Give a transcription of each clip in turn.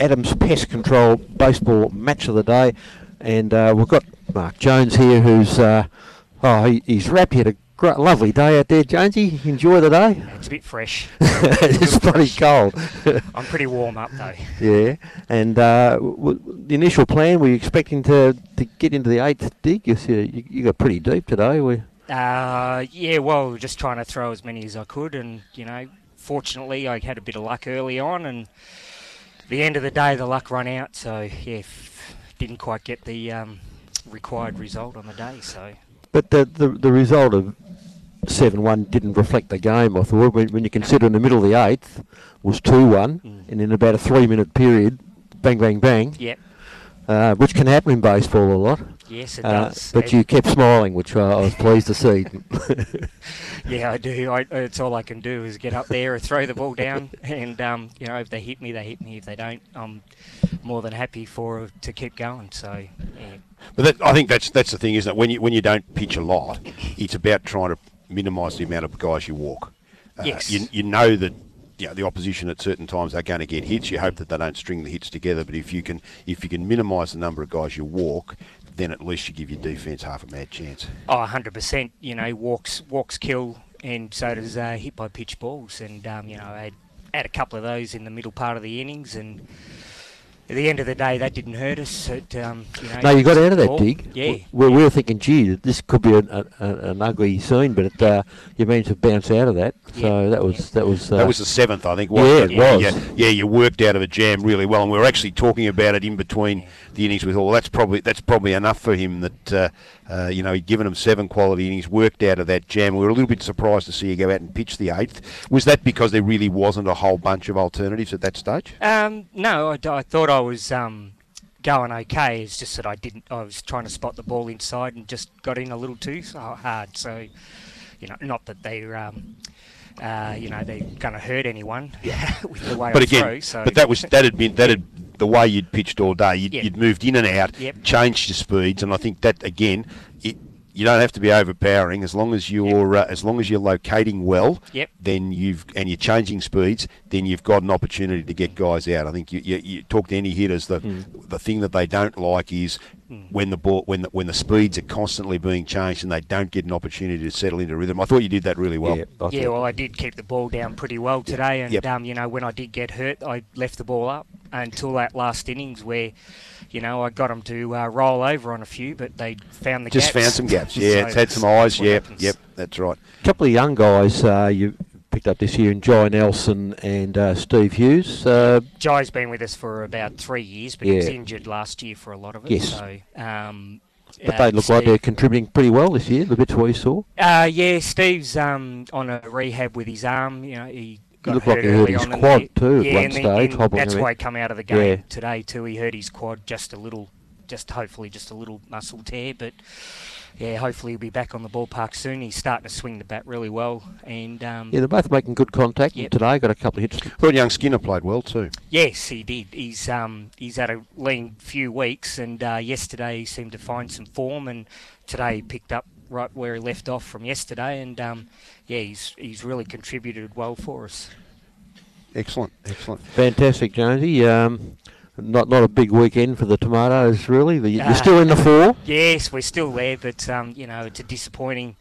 Adams Pest Control baseball match of the day, and we've got Mark Jones here, who's he's wrapped. He had a lovely day out there, Jonesy. Enjoy the day. Yeah, it's a bit fresh. It's pretty cold. I'm pretty warm up though. Yeah, and the initial plan, were you expecting to get into the 8th dig? You got pretty deep today. Yeah, well, just trying to throw as many as I could, and fortunately I had a bit of luck early on, and at the end of the day the luck ran out, so yeah, didn't quite get the required result on the day. So, but the result of 7-1 didn't reflect the game, I thought. When you consider in the middle of the 8th was 2-1, and in about a 3-minute period, bang, bang, bang. Yep. Which can happen in baseball a lot. Yes, it does. But you kept smiling, which I was pleased to see. Yeah, I do. It's all I can do is get up there and throw the ball down, and if they hit me, they hit me. If they don't, I'm more than happy to keep going. So, yeah. But I think that's the thing, isn't it? When you don't pitch a lot, it's about trying to minimise the amount of guys you walk. Yes. You know that the opposition at certain times are going to get hits. You hope that they don't string the hits together. But if you can minimise the number of guys you walk, then at least you give your defence half a mad chance. Oh, 100%. Walks kill, and so does hit by pitch balls. And I had a couple of those in the middle part of the innings, and at the end of the day, that didn't hurt us. No, you got out of that dig. Yeah. We were thinking, gee, this could be an ugly scene, but you managed to bounce out of that. So that was the 7th, I think. Wasn't it? Yeah, it was. Yeah, you worked out of a jam really well, and we were actually talking about it in between the innings with all. That's probably enough for him that he'd given him 7 quality innings, worked out of that jam. We were a little bit surprised to see you go out and pitch the 8th. Was that because there really wasn't a whole bunch of alternatives at that stage? No, I thought I was going okay. It's just that I was trying to spot the ball inside and just got in a little too hard. So, not that they're going to hurt anyone with the way I throw. So. But that had been the way you'd pitched all day. You'd moved in and out, changed your speeds, and I think that again, you don't have to be overpowering as long as you're locating well. Then you're changing speeds. Then you've got an opportunity to get guys out. I think you talk to any hitters. The thing that they don't like is when the speeds are constantly being changed and they don't get an opportunity to settle into rhythm. I thought you did that really well. Yeah, well, I did keep the ball down pretty well today, and when I did get hurt, I left the ball up until that last innings where, I got them to roll over on a few, but they found the gaps. Just found some gaps. Yeah, it's had some eyes. Yep, that's right. A couple of young guys you picked up this year, in Jai Nelson and Steve Hughes. Jai's been with us for about 3 years, but he was injured last year for a lot of it. Yes. So, but they look like they're contributing pretty well this year, the bits we saw. Yeah, Steve's on a rehab with his arm. He looked like he hurt his quad too at one stage. That's why he come out of the game today too. He hurt his quad hopefully just a little muscle tear, but yeah, hopefully he'll be back on the ballpark soon. He's starting to swing the bat really well, and they're both making good contact. Today got a couple of hits. Thought young Skinner played well too. Yes, he did. He's had a lean few weeks, and yesterday he seemed to find some form, and today he picked up right where he left off from yesterday, and he's really contributed well for us. Excellent. Fantastic, Jonesy. Not a big weekend for the Tomatoes, really. You're still in the 4? Yes, we're still there, but it's a disappointing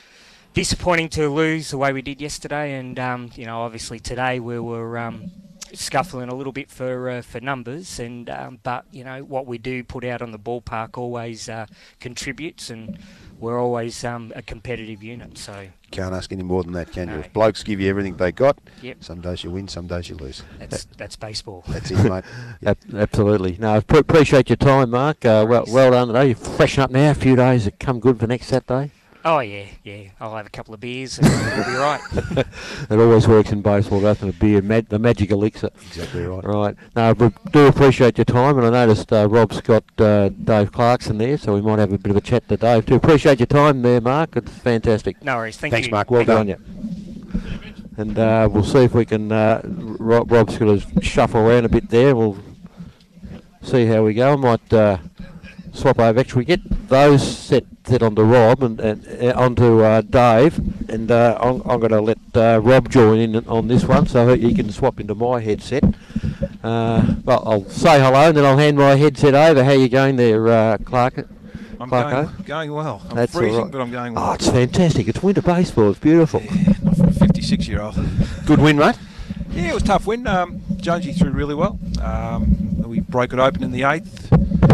to lose the way we did yesterday, and obviously today we were scuffling a little bit for numbers, and but what we do put out on the ballpark always contributes, and we're always a competitive unit. So can't ask any more than that, can you? If blokes give you everything they got, some days you win, some days you lose. That's baseball. That's it, mate. Absolutely. No, appreciate your time, Mark. Well done today. You're freshen up now. A few days that come good for next Saturday. Oh, yeah. I'll have a couple of beers and we'll be right. It always works in baseball, doesn't it? Beer, the magic elixir. Exactly right. Right. No, we do appreciate your time, and I noticed Rob's got Dave Clarkson there, so we might have a bit of a chat to Dave too. Appreciate your time there, Mark. It's fantastic. No worries. Thanks, Mark. Well done. You. And we'll see if we can... Rob's going to shuffle around a bit there. We'll see how we go. I might... swap over. Actually, get those set onto Rob and onto Dave, and I'm going to let Rob join in on this one, so he can swap into my headset. Well, I'll say hello and then I'll hand my headset over. How you going there, Clark? I'm Clarko? going well. I'm That's freezing, all right. but I'm going well. Oh, it's fantastic. It's winter baseball. It's beautiful. Yeah, not for a 56-year-old. Good win, mate. Yeah, it was a tough win. Jonesy threw really well. We broke it open in the 8th.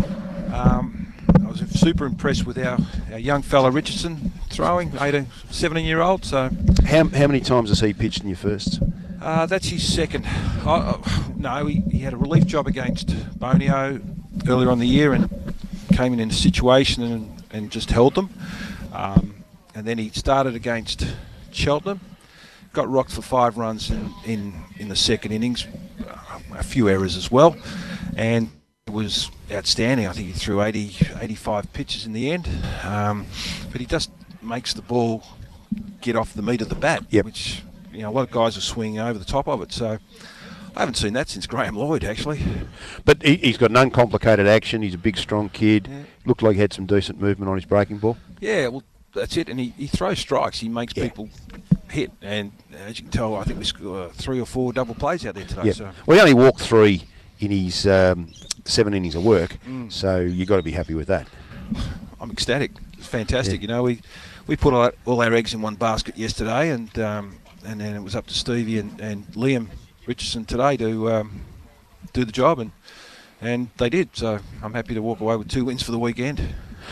I was super impressed with our young fella Richardson throwing, 17-year-old. So How many times has he pitched in your first? that's his second. No, he had a relief job against Bonio earlier on the year and came in a situation and just held them. And then he started against Cheltenham, got rocked for 5 runs in the second innings, a few errors as well, and it was outstanding. I think he threw 85 pitches in the end, but he just makes the ball get off the meat of the bat, which a lot of guys are swinging over the top of it. So I haven't seen that since Graham Lloyd, actually. But he's got an uncomplicated action. He's a big, strong kid. Yeah. Looked like he had some decent movement on his breaking ball. Yeah, well, that's it. And he throws strikes. He makes people hit. And as you can tell, I think we scored 3 or 4 double plays out there today. Yep. So. Well, he only walked 3 in his 7 innings of work, so you've got to be happy with that. I'm ecstatic. It's fantastic. Yeah. We put all our eggs in one basket yesterday, and then it was up to Stevie and Liam Richardson today to do the job, and they did. So I'm happy to walk away with 2 wins for the weekend.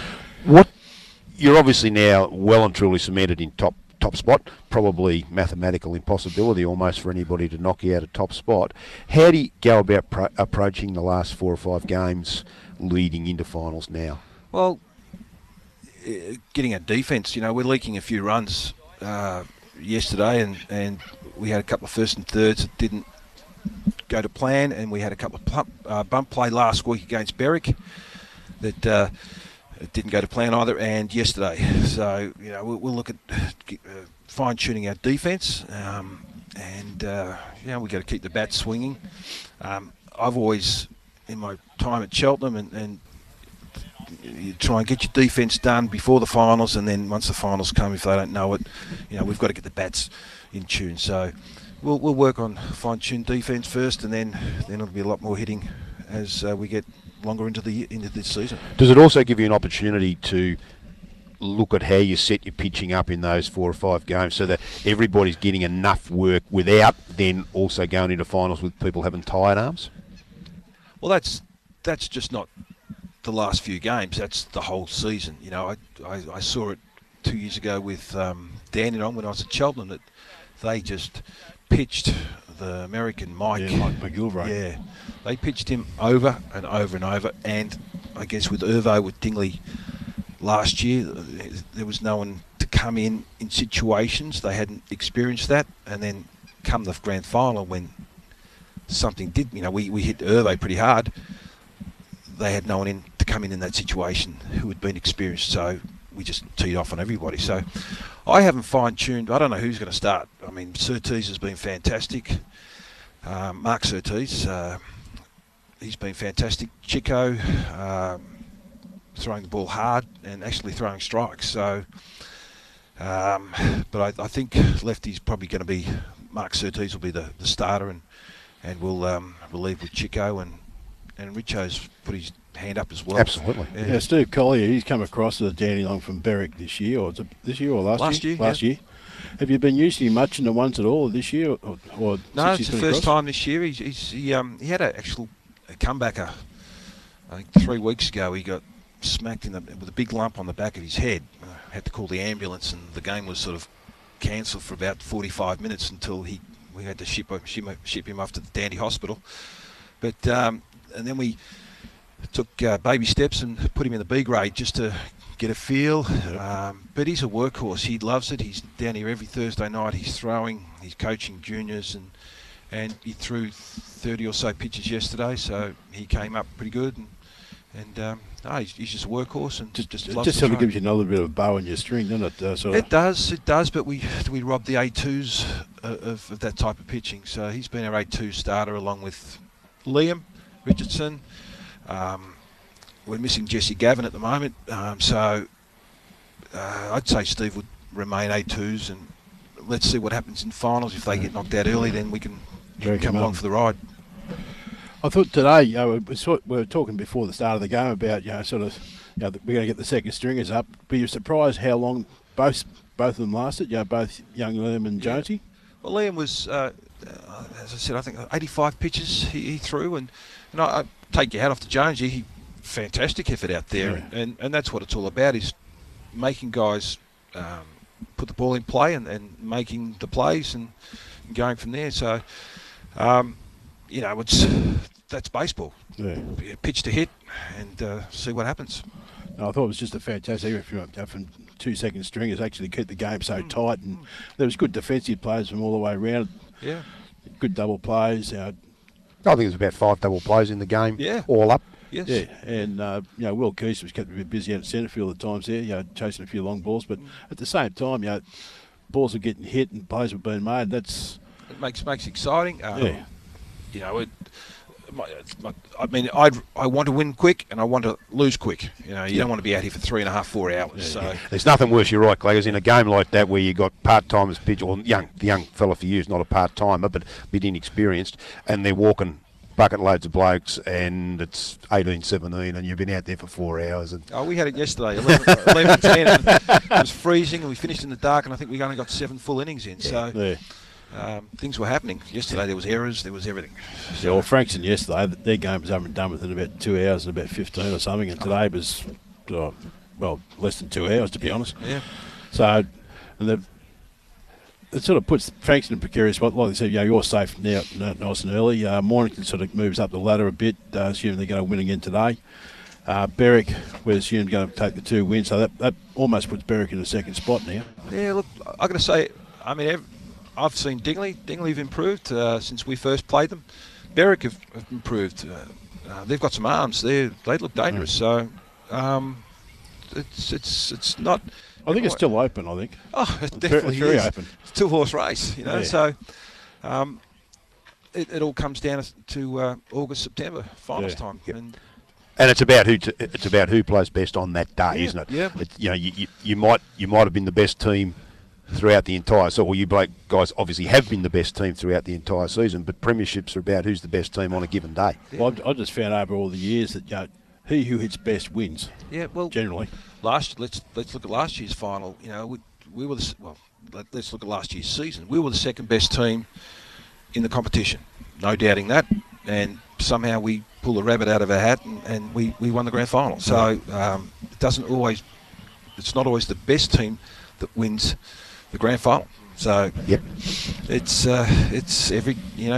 You're obviously now well and truly cemented in top spot. Probably mathematical impossibility almost for anybody to knock you out of top spot. How do you go about approaching the last 4 or 5 games leading into finals now? Well, getting our defence. We're leaking a few runs yesterday, and we had a couple of first and thirds that didn't go to plan, and we had a couple of bump play last week against Berwick that didn't go to plan either, and yesterday. So we'll look at fine-tuning our defence, and we've got to keep the bat swinging. I've always, in my time at Cheltenham, and you try and get your defence done before the finals, and then once the finals come, if they don't know it, we've got to get the bats in tune. So we'll work on fine-tuned defence first, and then it'll be a lot more hitting as we get longer into this season. Does it also give you an opportunity to look at how you set your pitching up in those 4 or 5 games so that everybody's getting enough work without then also going into finals with people having tired arms? Well, that's just not the last few games. That's the whole season. I saw it 2 years ago with Dandenong when I was at Cheltenham, that they just pitched the American Mike McGilvray. Yeah, they pitched him over and over and over. And I guess with Irvo, with Dingley last year, there was no one to come in situations. They hadn't experienced that. And then come the grand final, when something did, we hit Irvo pretty hard, they had no one in to come in that situation who had been experienced. So we just teed off on everybody. So I haven't fine-tuned. I don't know who's going to start. I mean, Surtees has been fantastic. Mark Surtees, he's been fantastic. Chico, throwing the ball hard and actually throwing strikes. So, but I think lefty's probably going to be, Mark Surtees will be the starter, and we'll relieve with Chico, and Richo's put his hand up as well. Absolutely. Yeah, Steve Collier, he's come across as a Dandenong from Berwick this year, or this year or last year? Last year. Have you been using him much in the ones at all this year? Or no, it's the first time this year. He had an actual comeback. I think 3 weeks ago he got smacked with a big lump on the back of his head. Had to call the ambulance, and the game was sort of cancelled for about 45 minutes until we had to ship him off to the Dandy Hospital. But and then we took baby steps and put him in the B grade just to get a feel. But he's a workhorse. He loves it. He's down here every Thursday night. He's throwing. He's coaching juniors, and he threw 30 or so pitches yesterday. So he came up pretty good, and he's just a workhorse, and just loves just sort of gives you another bit of bow in your string, doesn't it? It does. But we robbed the A2s of that type of pitching. So he's been our A2 starter along with Liam Richardson. We're missing Jesse Gavin at the moment, so I'd say Steve would remain A2s, and let's see what happens in finals. If they get knocked out early, then we can come along for the ride. I thought today, we were talking before the start of the game about, we're going to get the second stringers up. But you're surprised how long both of them lasted, both young Liam and Jonesy? Well, Liam was, as I said, I think 85 pitches he threw. And I take your hat off to Jonesy. He fantastic effort out there. Yeah. And that's what it's all about, is making guys put the ball in play and making the plays and going from there. So, that's baseball. Yeah. Pitch to hit and see what happens. No, I thought it was just a fantastic effort from 2 second stringers actually keep the game so tight, and there was good defensive plays from all the way around. Yeah. Good double plays. I think it was about 5 double plays in the game. Yeah. All up. Yes. Yeah, and Will Keys was kept a bit busy out centre field at times there, chasing a few long balls, but at the same time, balls are getting hit and plays were being made. It makes it exciting. Yeah. I want to win quick and I want to lose quick. You don't want to be out here for 3.5, 4 hours. Yeah, so there's nothing worse. You're right, Claggers, in a game like that where you got part-timers pitch, or the young fella for you is not a part-timer but a bit inexperienced, and they're walking bucket loads of blokes, and it's 18-17, and you've been out there for 4 hours. And we had it yesterday, 11-10, and it was freezing, and we finished in the dark, and I think we only got 7 full innings in. Yeah. So things were happening yesterday. There was errors, there was everything. Yeah, well, Frankston yesterday, their game was over and done within about 2 hours and about 15 or something, and today was less than 2 hours, to be honest. Yeah. So, and it sort of puts Frankston in a precarious spot. Like they said, you're safe now, nice and early. Mornington sort of moves up the ladder a bit, assuming they're going to win again today. Berwick, we're assuming going to take the 2 wins, so that almost puts Berwick in the second spot now. Yeah, look, I've got to say, I've seen Dingley. Dingley have improved since we first played them. Berwick have improved. They've got some arms. They look dangerous. So it's not. I think it's still open. I think. Oh, it definitely it's very is. open. It's a 2-horse race, Yeah. So it all comes down to August, September finals time. Yep. And it's about who plays best on that day, isn't it? Yeah. You might have been the best team throughout the entire season. Well, you guys obviously have been the best team throughout the entire season, but premierships are about who's the best team on a given day. Yeah. Well, I've just found over all the years that he who hits best wins. Yeah, well, generally. Let's look at last year's final. We were let's look at last year's season. We were the second best team in the competition, no doubting that. And somehow we pulled a rabbit out of our hat and we won the grand final. So it's not always the best team that wins the grand final. So yep, it's every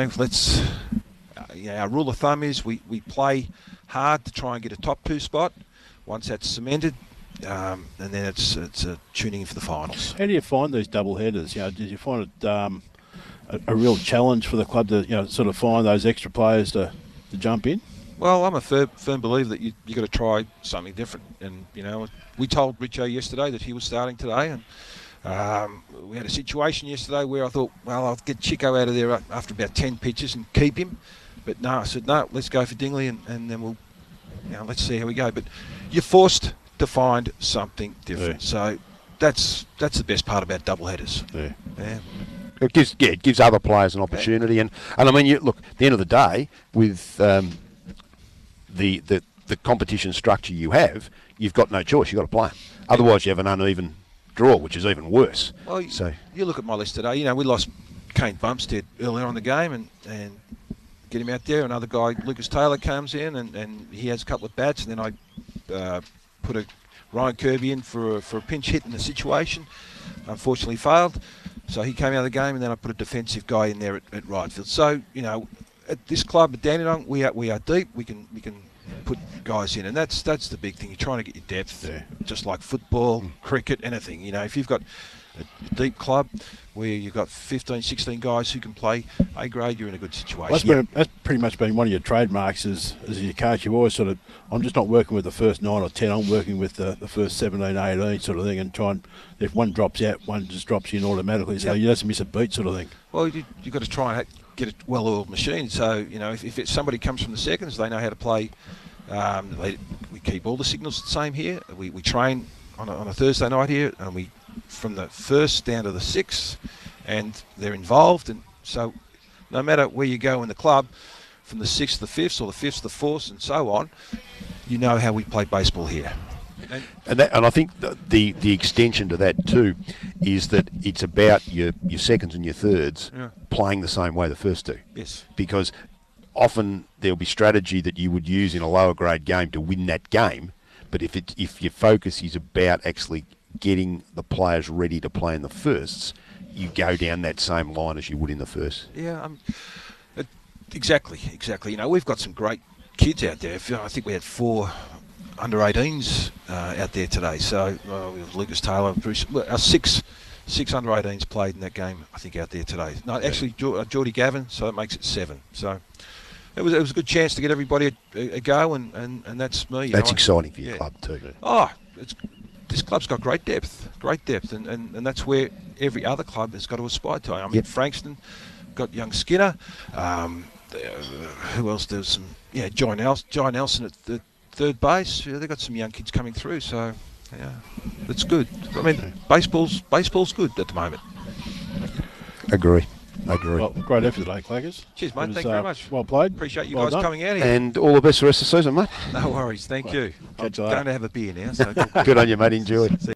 our rule of thumb is we play hard to try and get a top 2 spot. Once that's cemented, and then it's tuning in for the finals. How do you find these double headers? Did you find it a real challenge for the club to sort of find those extra players to jump in? Well, I'm a firm believer that you got to try something different. And we told Richo yesterday that he was starting today, and we had a situation yesterday where I thought, well, I'll get Chico out of there after about 10 pitches and keep him. But no, I said, no, let's go for Dingley, and then we'll, let's see how we go. But you're forced to find something different. Yeah. So that's the best part about double headers. Yeah. It gives other players an opportunity, and I mean, look, at the end of the day, with the competition structure you have, you've got no choice. You've got to play them. Otherwise, you have an uneven draw, which is even worse. Well, so you look at my list today. We lost Kane Bumstead earlier on in the game, and get him out there. Another guy, Lucas Taylor, comes in, and he has a couple of bats, and then I put a Ryan Kirby in for a pinch hit in the situation. Unfortunately failed, so he came out of the game, and then I put a defensive guy in there at right field. So at this club at Dandenong, we are deep. We can put guys in, and that's the big thing. You're trying to get your depth, just like football, cricket, anything. If you've got a deep club where you've got 15, 16 guys who can play A grade, you're in a good situation. Well, that's pretty much been one of your trademarks as your coach. You've always sort of, I'm just not working with the first 9 or 10, I'm working with the first 17, 18 sort of thing, and try and, if one drops out, one just drops in automatically, so you don't miss a beat sort of thing. Well, you've got to try and get a well-oiled machine, so, if somebody comes from the seconds, they know how to play. We keep all the signals the same here. We train on a Thursday night here, and we from the first down to the 6th, and they're involved, and so no matter where you go in the club, from the 6th to the 5th or the 5th to the 4th and so on, you know how we play baseball here. And I think the extension to that too is that it's about your seconds and your thirds playing the same way the first two. Yes. Because often there'll be strategy that you would use in a lower grade game to win that game, but if your focus is about actually getting the players ready to play in the firsts, you go down that same line as you would in the first. Yeah, exactly. You know, we've got some great kids out there. I think we had 4 under-18s out there today. So we have Lucas Taylor, Bruce. Our six under-18s played in that game, I think, out there today. No, actually, Geordie Gavin. So that makes it 7. So it was a good chance to get everybody a go, and that's me. That's exciting for your club too. Oh, this club's got great depth, and that's where every other club has got to aspire to. I mean, Frankston got young Skinner. Who else? There's some, Jai Nelson at the third base. They've got some young kids coming through, so that's good. I mean, baseball's good at the moment. Agree. Well, great effort today, Claggers. Cheers, mate. Thank you very much. Well played. Appreciate you Well guys done. coming out here. And all the best for the rest of the season, mate. No worries. Thank you. I'm catch you later. going to have a beer now. So Good on you, mate. Enjoy.